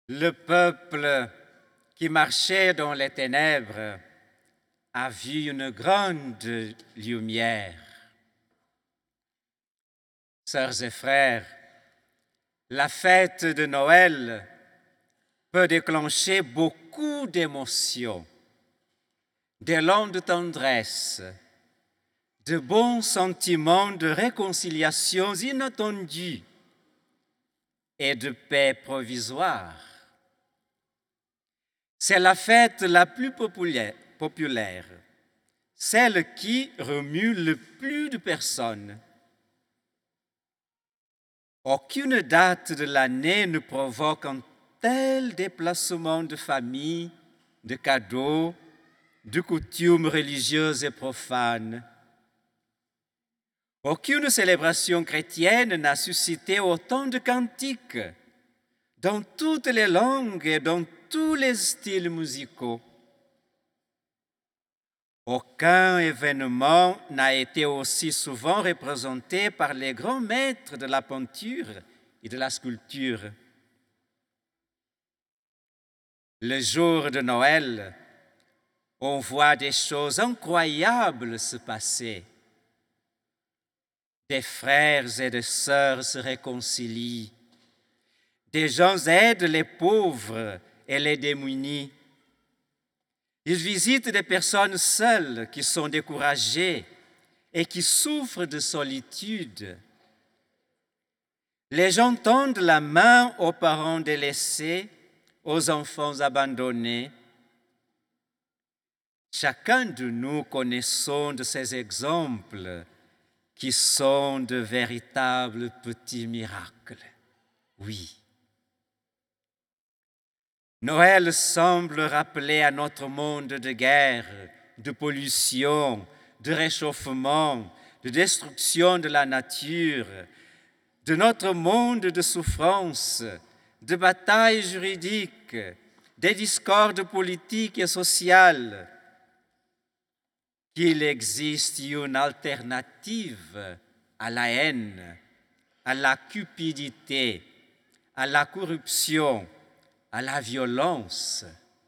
Le peuple qui marchait dans les ténèbres a vu une grande lumière. Sœurs et frères, la fête de Noël peut déclencher beaucoup d'émotions, d'élan de tendresse, de bons sentiments de réconciliations inattendues et de paix provisoire. C'est la fête la plus populaire, celle qui remue le plus de personnes. Aucune date de l'année ne provoque un tel déplacement de famille, de cadeaux, de coutumes religieuses et profanes. Aucune célébration chrétienne n'a suscité autant de cantiques dans toutes les langues et dans tous les styles musicaux. Aucun événement n'a été aussi souvent représenté par les grands maîtres de la peinture et de la sculpture. Le jour de Noël, on voit des choses incroyables se passer. Des frères et des sœurs se réconcilient. Des gens aident les pauvres et les démunis. Ils visitent des personnes seules qui sont découragées et qui souffrent de solitude. Les gens tendent la main aux parents délaissés, aux enfants abandonnés. Chacun de nous connaissons de ces exemples qui sont de véritables petits miracles. Oui. Noël semble rappeler à notre monde de guerre, de pollution, de réchauffement, de destruction de la nature, de notre monde de souffrance, de batailles juridiques, des discordes politiques et sociales, qu'il existe une alternative à la haine, à la cupidité, à la corruption, à la violence.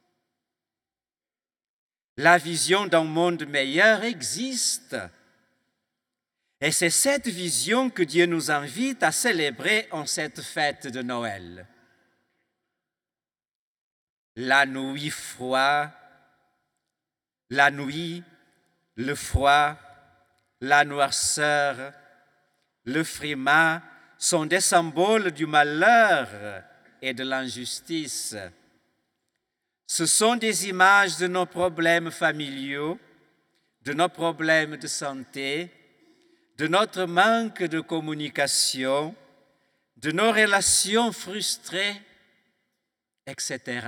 La vision d'un monde meilleur existe. Et c'est cette vision que Dieu nous invite à célébrer en cette fête de Noël. La nuit froide, la nuit, le froid, la noirceur, le frimas sont des symboles du malheur et de l'injustice. Ce sont des images de nos problèmes familiaux, de nos problèmes de santé, de notre manque de communication, de nos relations frustrées, etc.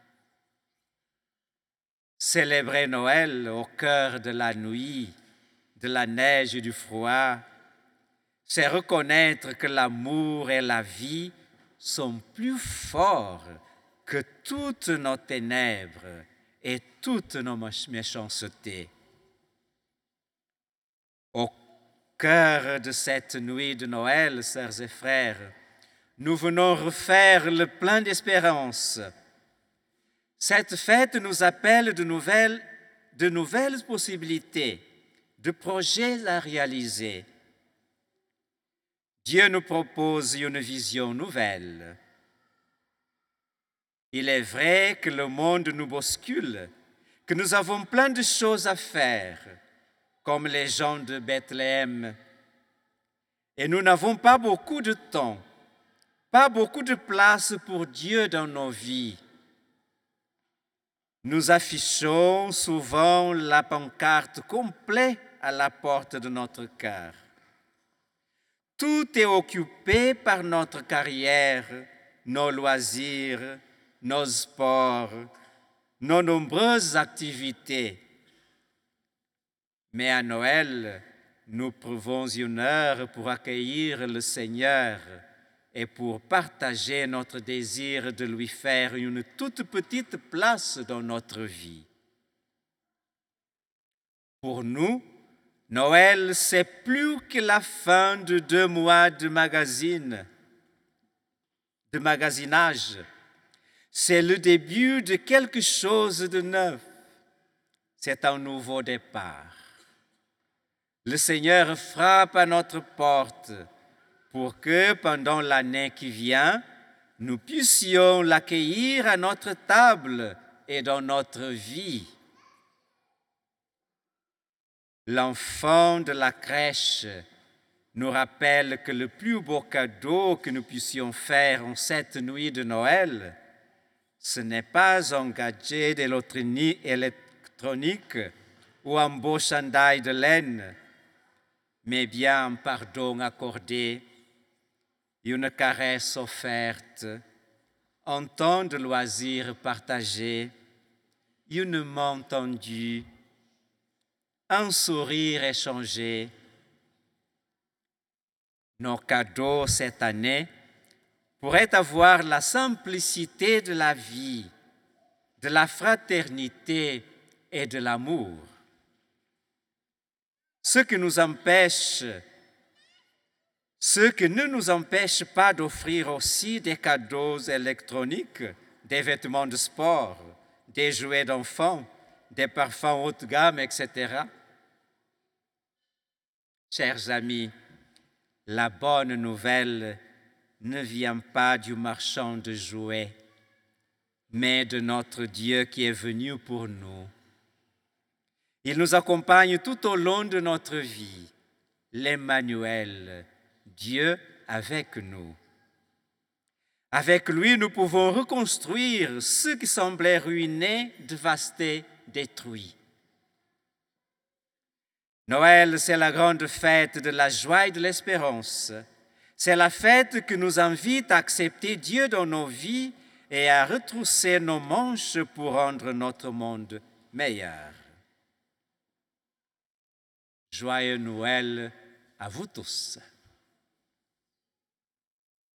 Célébrer Noël au cœur de la nuit, de la neige et du froid, c'est reconnaître que l'amour et la vie sont plus forts que toutes nos ténèbres et toutes nos méchancetés. Au cœur de cette nuit de Noël, sœurs et frères, nous venons refaire le plein d'espérance. Cette fête nous appelle de nouvelles possibilités, de projets à réaliser. Dieu nous propose une vision nouvelle. Il est vrai que le monde nous bouscule, que nous avons plein de choses à faire, comme les gens de Bethléem. Et nous n'avons pas beaucoup de temps, pas beaucoup de place pour Dieu dans nos vies. Nous affichons souvent la pancarte complète à la porte de notre cœur. Tout est occupé par notre carrière, nos loisirs, nos sports, nos nombreuses activités. Mais à Noël, nous trouvons une heure pour accueillir le Seigneur et pour partager notre désir de lui faire une toute petite place dans notre vie. Pour nous, Noël, c'est plus que la fin de 2 mois de magasinage. C'est le début de quelque chose de neuf. C'est un nouveau départ. Le Seigneur frappe à notre porte pour que pendant l'année qui vient, nous puissions l'accueillir à notre table et dans notre vie. L'enfant de la crèche nous rappelle que le plus beau cadeau que nous puissions faire en cette nuit de Noël, ce n'est pas un gadget électronique ou un beau chandail de laine, mais bien un pardon accordé, une caresse offerte, un temps de loisir partagé, une main tendue, un sourire échangé. Nos cadeaux cette année pourraient avoir la simplicité de la vie, de la fraternité et de l'amour. Ce qui ne nous empêche pas d'offrir aussi des cadeaux électroniques, des vêtements de sport, des jouets d'enfants, des parfums haut de gamme, etc. Chers amis, la bonne nouvelle ne vient pas du marchand de jouets, mais de notre Dieu qui est venu pour nous. Il nous accompagne tout au long de notre vie, l'Emmanuel, Dieu avec nous. Avec lui, nous pouvons reconstruire ce qui semblait ruiné, dévasté, détruit. Noël, c'est la grande fête de la joie et de l'espérance. C'est la fête qui nous invite à accepter Dieu dans nos vies et à retrousser nos manches pour rendre notre monde meilleur. Joyeux Noël à vous tous.